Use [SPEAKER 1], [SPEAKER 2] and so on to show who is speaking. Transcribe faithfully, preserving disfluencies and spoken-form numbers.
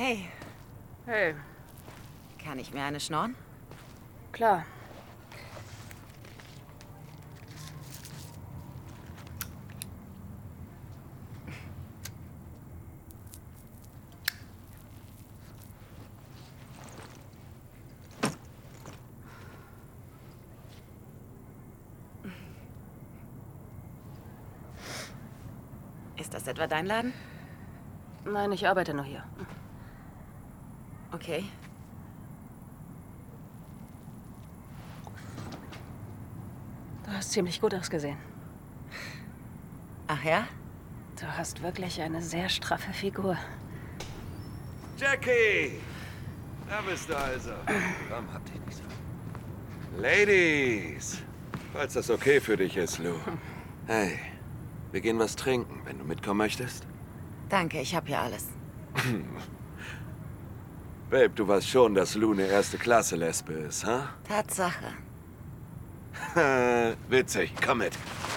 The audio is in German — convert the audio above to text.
[SPEAKER 1] Hey,
[SPEAKER 2] Hey,
[SPEAKER 1] kann ich mir eine schnorren?
[SPEAKER 2] klar.
[SPEAKER 1] Ist das etwa dein Laden?
[SPEAKER 2] Nein, ich arbeite nur hier.
[SPEAKER 1] Okay.
[SPEAKER 2] Du hast ziemlich gut ausgesehen.
[SPEAKER 1] Ach ja?
[SPEAKER 2] Du hast wirklich eine sehr straffe Figur.
[SPEAKER 3] Jackie! Da bist du also. Komm, hab dich nicht so. Ladies! Falls das okay für dich ist, Lou. Hey, wir gehen was trinken, wenn du mitkommen möchtest.
[SPEAKER 1] Danke, ich hab hier alles.
[SPEAKER 3] Babe, du weißt schon, dass Lou eine erste-Klasse-Lesbe ist, ha?
[SPEAKER 1] Tatsache.
[SPEAKER 3] Huh? Witzig, komm mit.